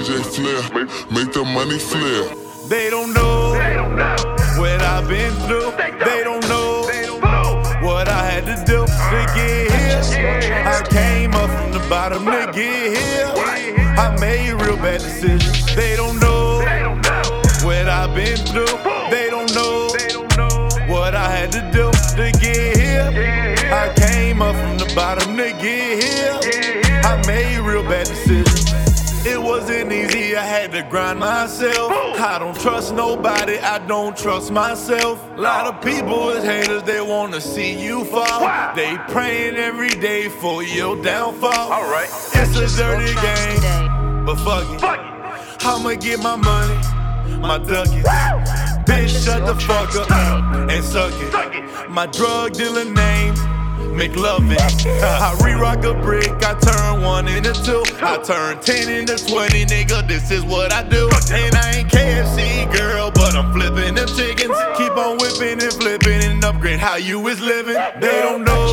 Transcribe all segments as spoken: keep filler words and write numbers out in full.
J Flair, make the money flare. They don't know what I've been through. They don't know what I had to do to get here. I came up from the bottom to get here. I made real bad decisions. They don't know what I've been through. They don't know what I had to do to get here. I came up from the bottom to get here. I made real bad decisions. It wasn't easy, I had to grind myself. I don't trust nobody, I don't trust myself. A lot of people is haters, they wanna see you fall. They praying every day for your downfall. Alright, it's a dirty game, but fuck it. I'ma get my money, my ducats. Bitch, shut the fuck up and suck it. My drug dealer name, McLovin. I re-rock a brick, I turn one into two. I turn ten into twenty, nigga, this is what I do. And I ain't K F C, girl, but I'm flipping them chickens. Keep on whipping and flipping and upgrade how you is living. They don't know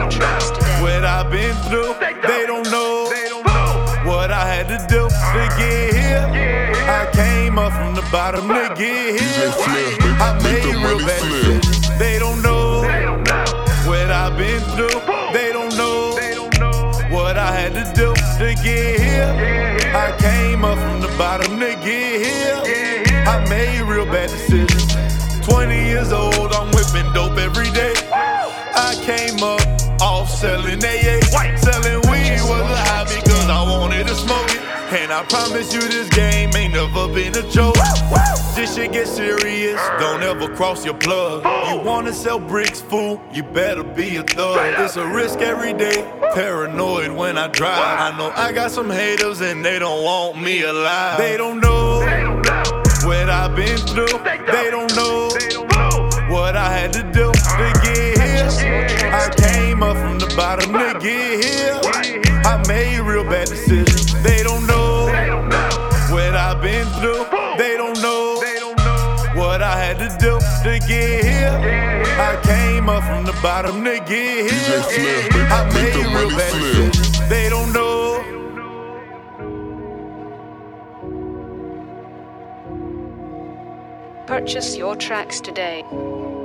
what I've been through. They don't know what I had to do to get here. I came up from the bottom to get here. I made real bad decisions. They don't know what I've been through. They don't know what I had to do to get here. I came up from the bottom to get here. I made real bad decisions. twenty years old, I'm whipping dope every day. I came up off selling A A. Selling weed was a hobby cause I wanted to smoke it. And I promise you this game ain't never been a joke. This shit get serious, don't ever cross your plug. You wanna sell bricks, fool, you better be a thug. It's a risk every day, paranoid when I drive. I know I got some haters and they don't want me alive. They don't know what I've been through. They don't know what I had to do to get here. I came up from the bottom to get here. I made real bad decisions. They don't know what I've been through. They don't know what I had to do to get here. I came up from the bottom to get here. I made real bad decisions. They don't know. Purchase your tracks today.